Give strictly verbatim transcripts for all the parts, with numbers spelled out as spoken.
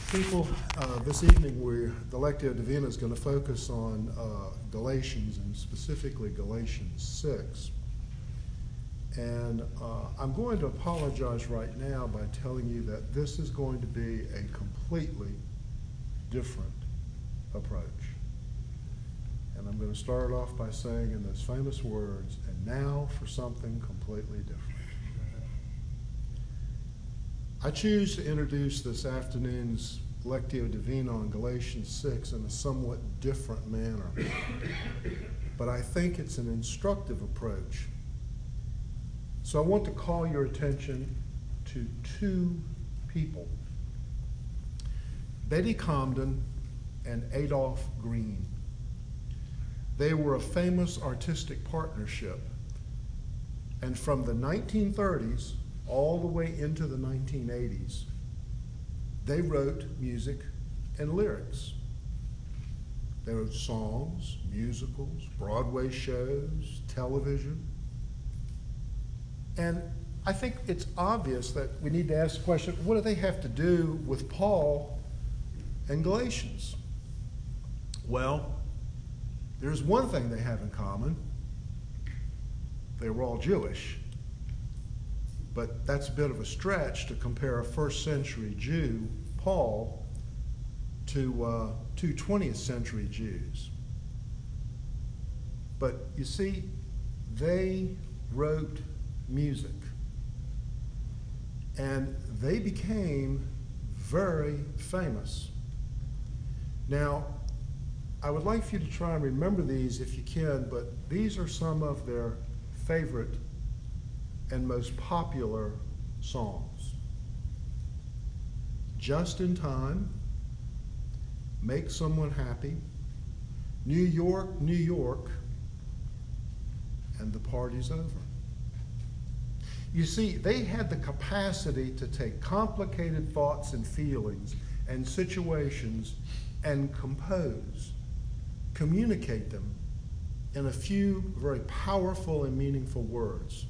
People, uh, this evening, we're, the Lectio Divina is going to focus on uh, Galatians, and specifically Galatians six. And uh, I'm going to apologize right now by telling you that this is going to be a completely different approach. And I'm going to start off by saying in those famous words, and now for something completely different. I choose to introduce this afternoon's Lectio Divina on Galatians six in a somewhat different manner. But I think it's an instructive approach. So I want to call your attention to two people, Betty Comden and Adolph Green. They were a famous artistic partnership, and from the nineteen thirties all the way into the nineteen eighties, they wrote music and lyrics. They wrote songs, musicals, Broadway shows, television. And I think it's obvious that we need to ask the question, what do they have to do with Paul and Galatians? Well, there's one thing they have in common. They were all Jewish. But that's a bit of a stretch to compare a first century Jew, Paul, to uh, two twentieth century Jews. But you see, they wrote music. And they became very famous. Now, I would like for you to try and remember these if you can, but these are some of their favorite and most popular songs. Just in Time, Make Someone Happy, New York, New York, and The Party's Over. You see, they had the capacity to take complicated thoughts and feelings and situations and compose, communicate them in a few very powerful and meaningful words.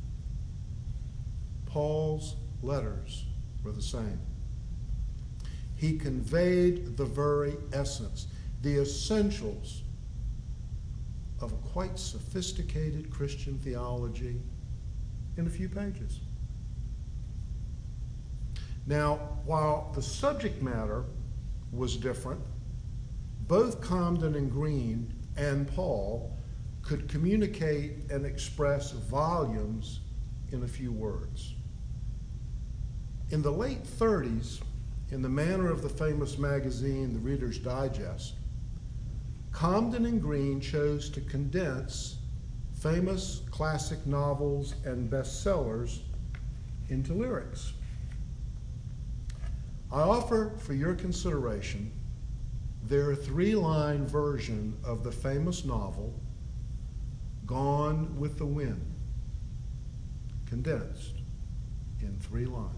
Paul's letters were the same. He conveyed the very essence, the essentials of a quite sophisticated Christian theology in a few pages. Now, while the subject matter was different, both Comden and Green and Paul could communicate and express volumes in a few words. In the late thirties, in the manner of the famous magazine, The Reader's Digest, Comden and Green chose to condense famous classic novels and bestsellers into lyrics. I offer for your consideration their three-line version of the famous novel, Gone with the Wind, condensed in three lines.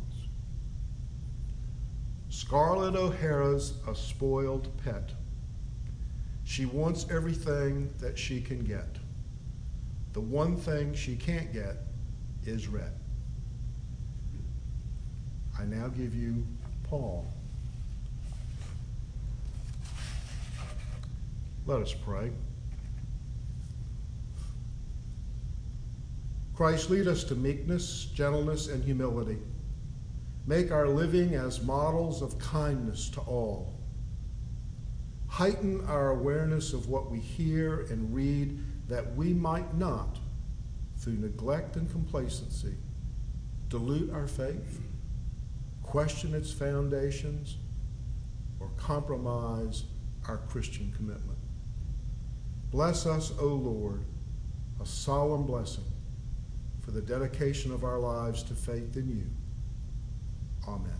Scarlett O'Hara's a spoiled pet. She wants everything that she can get. The one thing she can't get is red. I now give you Paul. Let us pray. Christ, lead us to meekness, gentleness, and humility. Make our living as models of kindness to all. Heighten our awareness of what we hear and read, that we might not, through neglect and complacency, dilute our faith, question its foundations, or compromise our Christian commitment. Bless us, O Lord, a solemn blessing for the dedication of our lives to faith in you. Amen.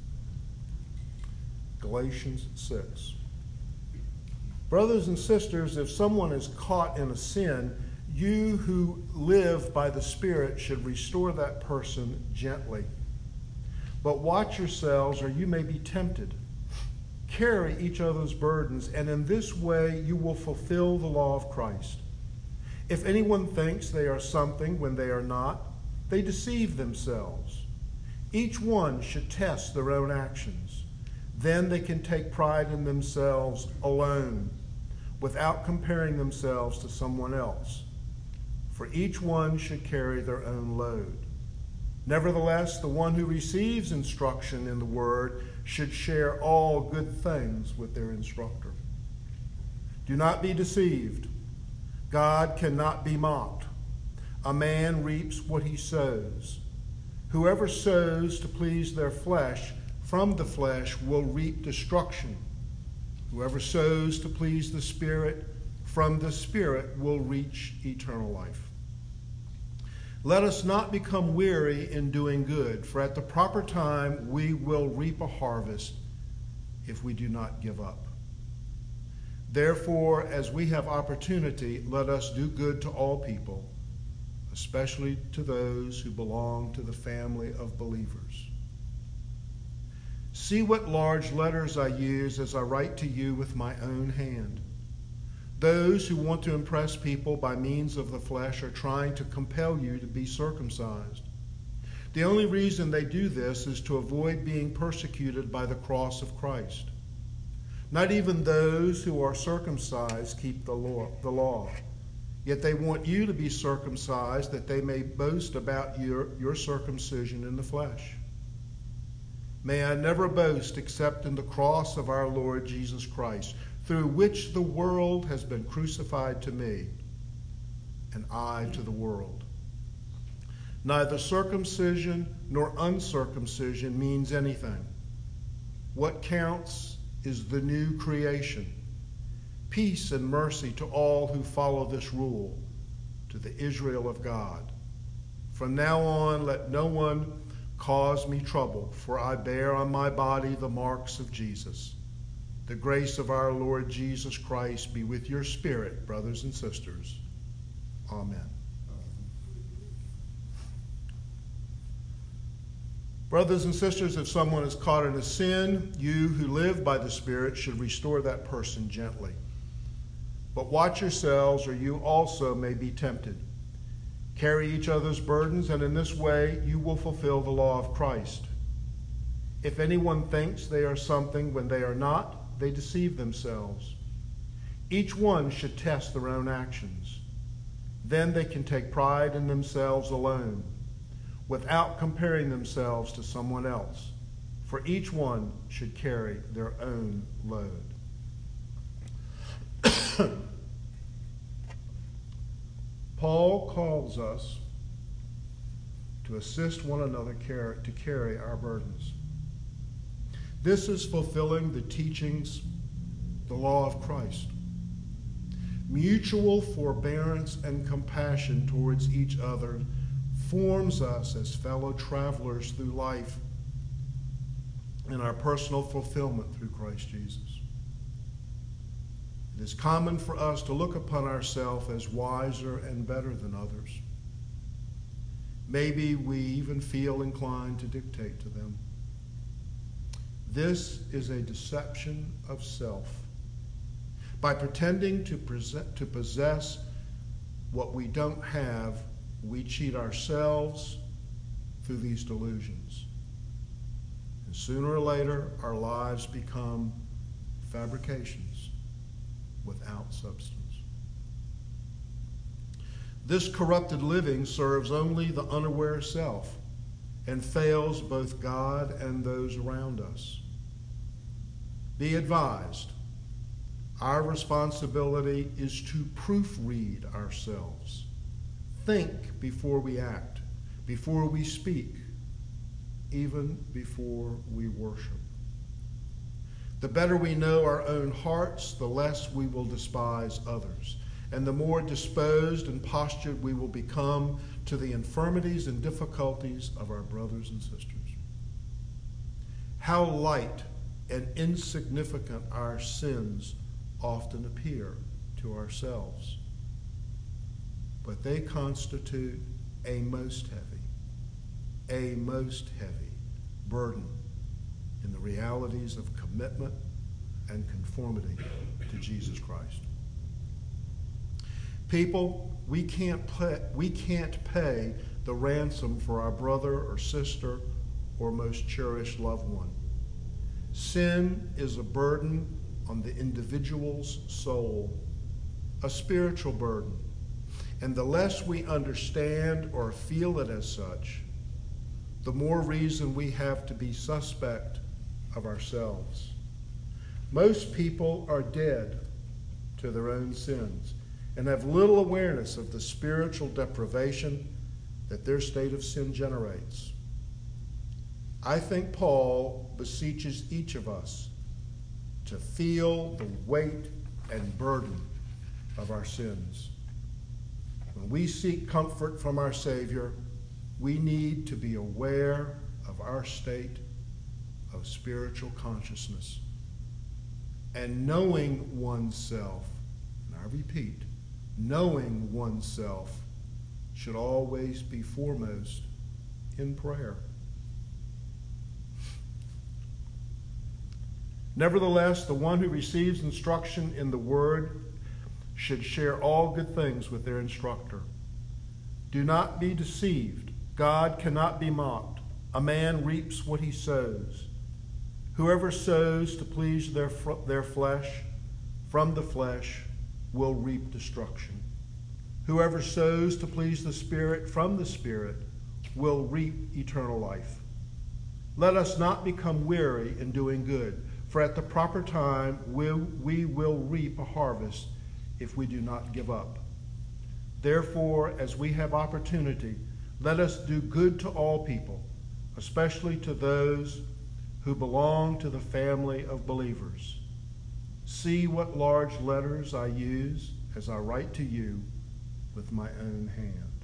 Galatians six. Brothers and sisters, if someone is caught in a sin, you who live by the Spirit should restore that person gently. But watch yourselves, or you may be tempted. Carry each other's burdens, and in this way you will fulfill the law of Christ. If anyone thinks they are something when they are not, they deceive themselves. Each one should test their own actions. Then they can take pride in themselves alone, without comparing themselves to someone else. For each one should carry their own load. Nevertheless, the one who receives instruction in the word should share all good things with their instructor. Do not be deceived. God cannot be mocked. A man reaps what he sows. Whoever sows to please their flesh, from the flesh will reap destruction. Whoever sows to please the Spirit, from the Spirit will reach eternal life. Let us not become weary in doing good, for at the proper time we will reap a harvest if we do not give up. Therefore, as we have opportunity, let us do good to all people, especially to those who belong to the family of believers. See what large letters I use as I write to you with my own hand. Those who want to impress people by means of the flesh are trying to compel you to be circumcised. The only reason they do this is to avoid being persecuted by the cross of Christ. Not even those who are circumcised keep the law, the law. Yet they want you to be circumcised that they may boast about your, your circumcision in the flesh. May I never boast except in the cross of our Lord Jesus Christ, through which the world has been crucified to me, and I to the world. Neither circumcision nor uncircumcision means anything. What counts is the new creation. Peace and mercy to all who follow this rule, to the Israel of God. From now on, let no one cause me trouble, for I bear on my body the marks of Jesus. The grace of our Lord Jesus Christ be with your spirit, brothers and sisters. Amen. Brothers and sisters, if someone is caught in a sin, you who live by the Spirit should restore that person gently. But watch yourselves, or you also may be tempted. Carry each other's burdens, and in this way you will fulfill the law of Christ. If anyone thinks they are something when they are not, they deceive themselves. Each one should test their own actions. Then they can take pride in themselves alone, without comparing themselves to someone else. For each one should carry their own load. Paul calls us to assist one another to carry our burdens. This is fulfilling the teachings, the law of Christ. Mutual forbearance and compassion towards each other forms us as fellow travelers through life and our personal fulfillment through Christ Jesus. It is common for us to look upon ourselves as wiser and better than others. Maybe we even feel inclined to dictate to them. This is a deception of self. By pretending to, present, to possess what we don't have, we cheat ourselves through these delusions. And sooner or later, our lives become fabrications without substance. This corrupted living serves only the unaware self and fails both God and those around us. Be advised, our responsibility is to proofread ourselves. Think before we act, before we speak, even before we worship. The better we know our own hearts, the less we will despise others, and the more disposed and postured we will become to the infirmities and difficulties of our brothers and sisters. How light and insignificant our sins often appear to ourselves, but they constitute a most heavy, a most heavy burden in the realities of commitment and conformity to Jesus Christ. People, we can't pay, we can't pay the ransom for our brother or sister or most cherished loved one. sin is a burden on the individual's soul, a spiritual burden. And the less we understand or feel it as such, the more reason we have to be suspect of ourselves. Most people are dead to their own sins and have little awareness of the spiritual deprivation that their state of sin generates. I think Paul beseeches each of us to feel the weight and burden of our sins. When we seek comfort from our Savior, we need to be aware of our state of spiritual consciousness. And knowing oneself, and I repeat, knowing oneself should always be foremost in prayer. Nevertheless, the one who receives instruction in the Word should share all good things with their instructor. Do not be deceived. God cannot be mocked. A man reaps what he sows. Whoever sows to please their, their flesh, from the flesh will reap destruction. Whoever sows to please the Spirit, from the Spirit will reap eternal life. Let us not become weary in doing good, for at the proper time we, we will reap a harvest if we do not give up. Therefore, as we have opportunity, let us do good to all people, especially to those who belong to the family of believers. See what large letters I use as I write to you with my own hand.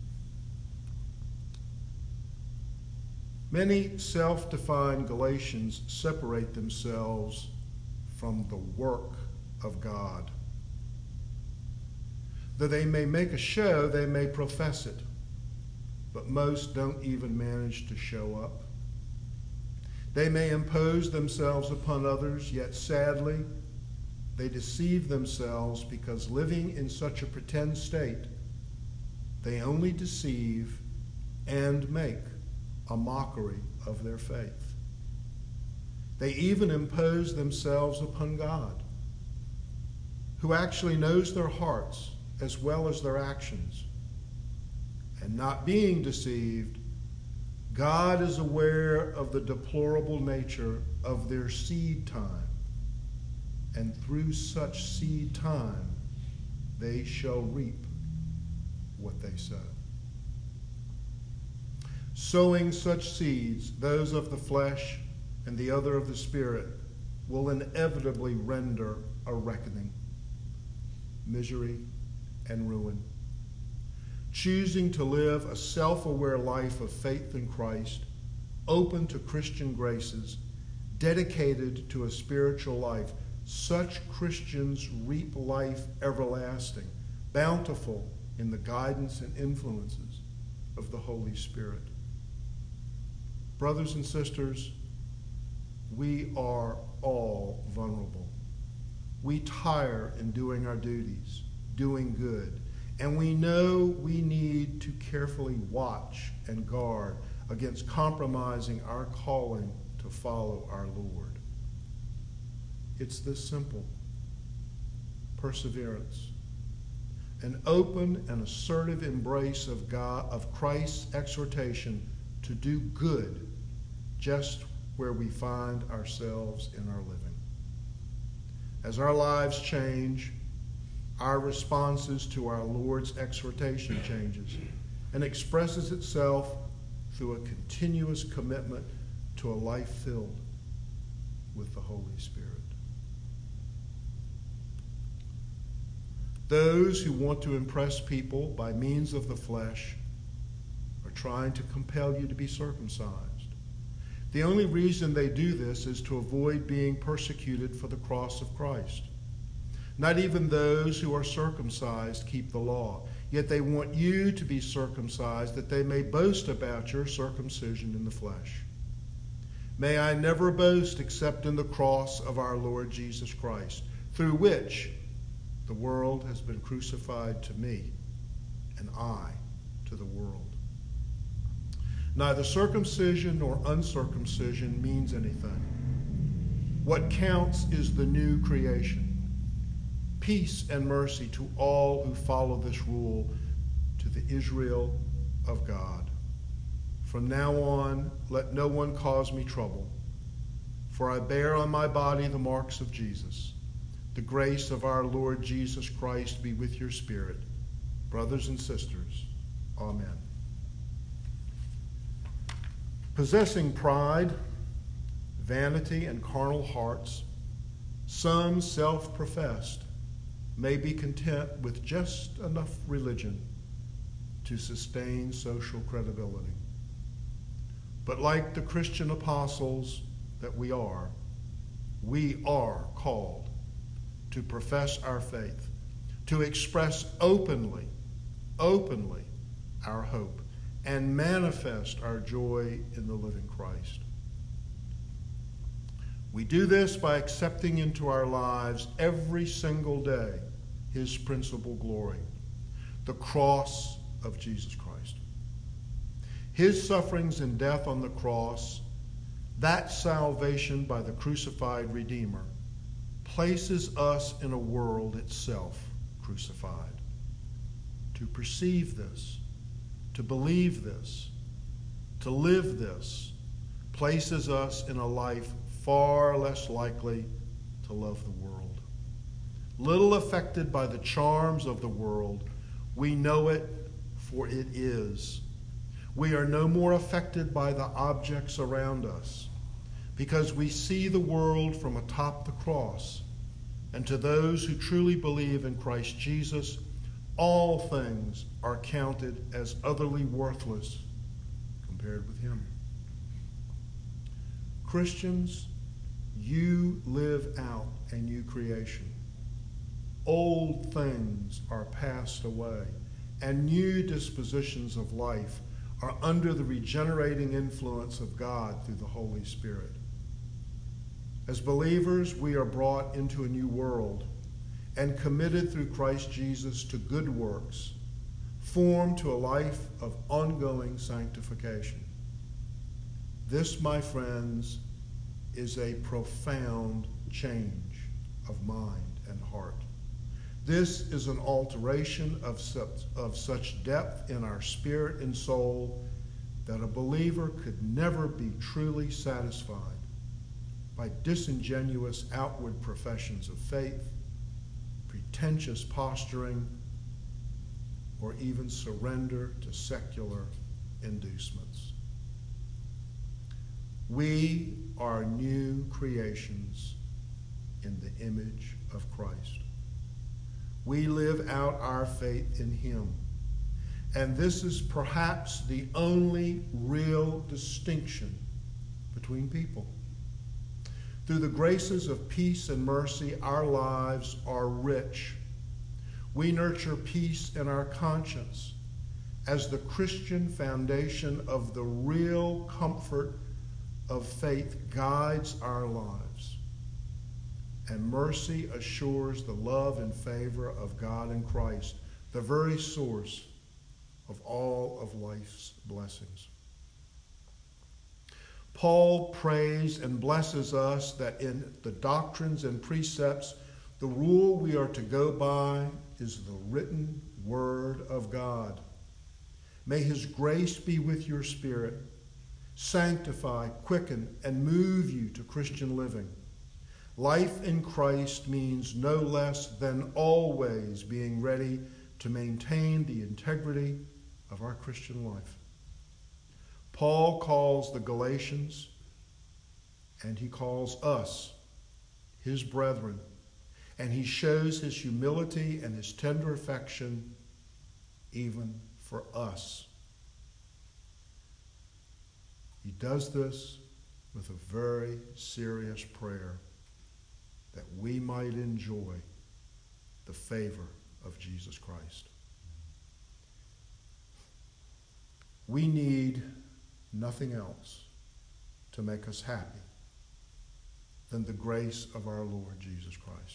Many self-defined Galatians separate themselves from the work of God. Though they may make a show, they may profess it, but most don't even manage to show up. They may impose themselves upon others, yet sadly, they deceive themselves because living in such a pretend state, they only deceive and make a mockery of their faith. They even impose themselves upon God, who actually knows their hearts as well as their actions. And not being deceived, God is aware of the deplorable nature of their seed time, and through such seed time they shall reap what they sow. Sowing such seeds, those of the flesh and the other of the Spirit, will inevitably render a reckoning, misery, and ruin. Choosing to live a self-aware life of faith in Christ, open to Christian graces, dedicated to a spiritual life, such Christians reap life everlasting, bountiful in the guidance and influences of the Holy Spirit. Brothers and sisters, we are all vulnerable. We tire in doing our duties, doing good, and we know we need to carefully watch and guard against compromising our calling to follow our Lord. It's this simple: perseverance, an open and assertive embrace of God, of Christ's exhortation to do good just where we find ourselves in our living. As our lives change, our responses to our Lord's exhortation changes and expresses itself through a continuous commitment to a life filled with the Holy Spirit. Those who want to impress people by means of the flesh are trying to compel you to be circumcised. The only reason they do this is to avoid being persecuted for the cross of Christ. Not even those who are circumcised keep the law, yet they want you to be circumcised that they may boast about your circumcision in the flesh. May I never boast except in the cross of our Lord Jesus Christ, through which the world has been crucified to me, and I to the world. Neither circumcision nor uncircumcision means anything. What counts is the new creation. Peace and mercy to all who follow this rule, to the Israel of God. From now on, let no one cause me trouble, for I bear on my body the marks of Jesus. The grace of our Lord Jesus Christ be with your spirit. Brothers and sisters, amen. Possessing pride, vanity, and carnal hearts, some self-professed may be content with just enough religion to sustain social credibility. But like the Christian apostles that we are, we are called to profess our faith, to express openly, openly our hope, and manifest our joy in the living Christ. We do this by accepting into our lives every single day his principal glory, the cross of Jesus Christ. His sufferings and death on the cross, that salvation by the crucified Redeemer, places us in a world itself crucified. To perceive this, to believe this, to live this, places us in a life far less likely to love the world. Little affected by the charms of the world, we know it for it is. We are no more affected by the objects around us, because we see the world from atop the cross. And to those who truly believe in Christ Jesus, all things are counted as utterly worthless compared with him. Christians, you live out a new creation. Old things are passed away, and new dispositions of life are under the regenerating influence of God through the Holy Spirit. As believers, we are brought into a new world and committed through Christ Jesus to good works, formed to a life of ongoing sanctification. This, my friends, is a profound change of mind and heart. This is an alteration of such, of such depth in our spirit and soul that a believer could never be truly satisfied by disingenuous outward professions of faith, pretentious posturing, or even surrender to secular inducements. We are new creations in the image of Christ. We live out our faith in him. And this is perhaps the only real distinction between people. Through the graces of peace and mercy, our lives are rich. We nurture peace in our conscience as the Christian foundation of the real comfort of faith guides our lives. And mercy assures the love and favor of God in Christ, the very source of all of life's blessings. Paul prays and blesses us that in the doctrines and precepts, the rule we are to go by is the written word of God. May his grace be with your spirit, sanctify, quicken, and move you to Christian living. Life in Christ means no less than always being ready to maintain the integrity of our Christian life. Paul calls the Galatians, and he calls us, his brethren, and he shows his humility and his tender affection even for us. He does this with a very serious prayer that we might enjoy the favor of Jesus Christ. We need nothing else to make us happy than the grace of our Lord Jesus Christ.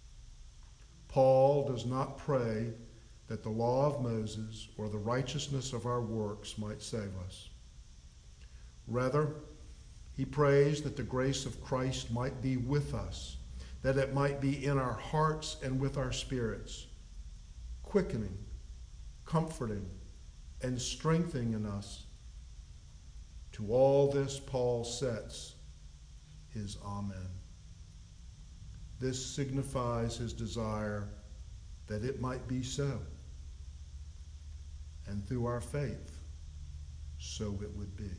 Paul does not pray that the law of Moses or the righteousness of our works might save us. Rather, He prays that the grace of Christ might be with us, that it might be in our hearts and with our spirits, quickening, comforting, and strengthening in us. To all this, Paul sets his Amen. This signifies his desire that it might be so, and through our faith, so it would be.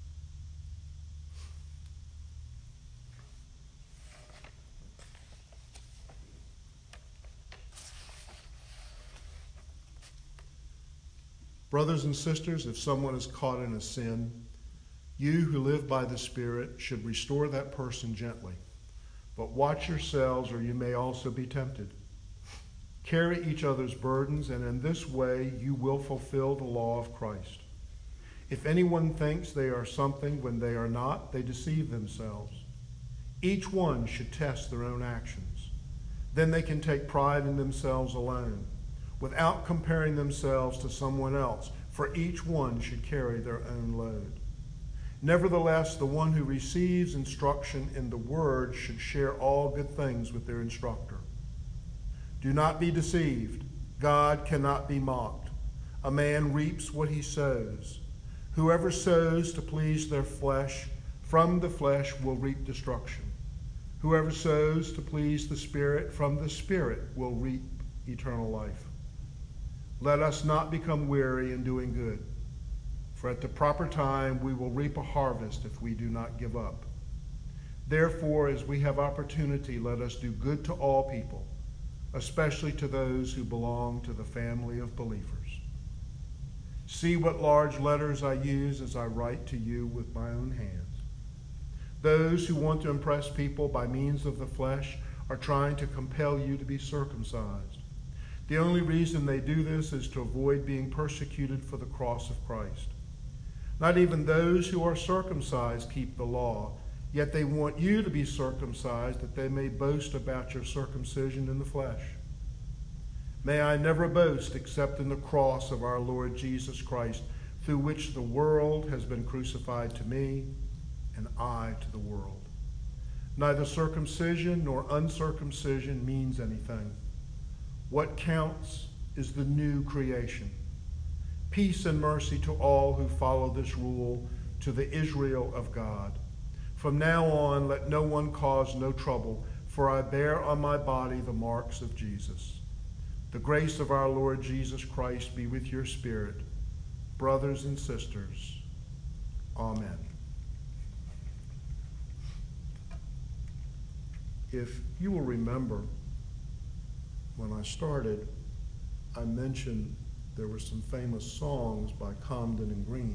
Brothers and sisters, if someone is caught in a sin, you who live by the Spirit should restore that person gently. But watch yourselves, or you may also be tempted. Carry each other's burdens, and in this way you will fulfill the law of Christ. If anyone thinks they are something when they are not, they deceive themselves. Each one should test their own actions. Then they can take pride in themselves alone, without comparing themselves to someone else, for each one should carry their own load. Nevertheless, the one who receives instruction in the word should share all good things with their instructor. Do not be deceived. God cannot be mocked. A man reaps what he sows. Whoever sows to please their flesh, from the flesh will reap destruction. Whoever sows to please the Spirit, from the Spirit will reap eternal life. Let us not become weary in doing good, for at the proper time we will reap a harvest if we do not give up. Therefore, as we have opportunity, let us do good to all people, especially to those who belong to the family of believers. See what large letters I use as I write to you with my own hands. Those who want to impress people by means of the flesh are trying to compel you to be circumcised. The only reason they do this is to avoid being persecuted for the cross of Christ. Not even those who are circumcised keep the law, yet they want you to be circumcised that they may boast about your circumcision in the flesh. May I never boast except in the cross of our Lord Jesus Christ, through which the world has been crucified to me, and I to the world. Neither circumcision nor uncircumcision means anything. What counts is the new creation. Peace and mercy to all who follow this rule, to the Israel of God. From now on, let no one cause no trouble, for I bear on my body the marks of Jesus. The grace of our Lord Jesus Christ be with your spirit. Brothers and sisters, Amen. If you will remember, when I started, I mentioned there were some famous songs by Comden and Green.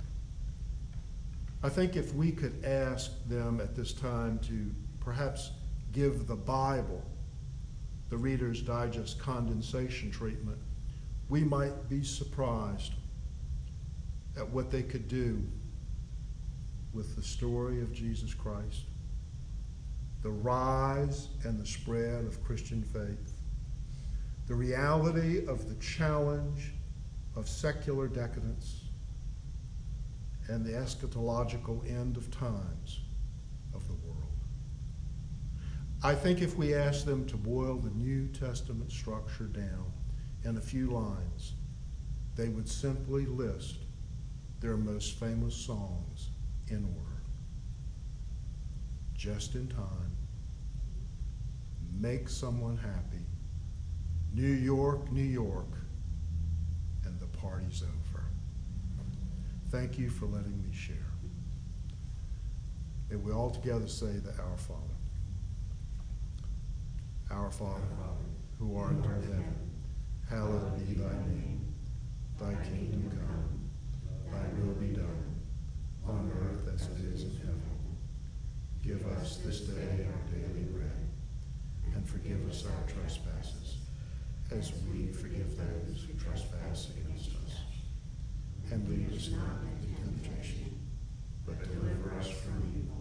I think if we could ask them at this time to perhaps give the Bible the Reader's Digest condensation treatment, we might be surprised at what they could do with the story of Jesus Christ, the rise and the spread of Christian faith, the reality of the challenge of secular decadence, and the eschatological end of times of the world. I think if we ask them to boil the New Testament structure down in a few lines, they would simply list their most famous songs in order. Just in time, Make Someone Happy, New York, New York, and the party's over. Thank you for letting me share. May we all together say the Our Father. Our Father, who art in heaven, hallowed be thy name. Thy kingdom come, thy will be done, on earth as it is in heaven. Give us this day our daily bread, and forgive us our trespasses, as we forgive those who trespass against us. And lead us not into temptation, but deliver us from evil.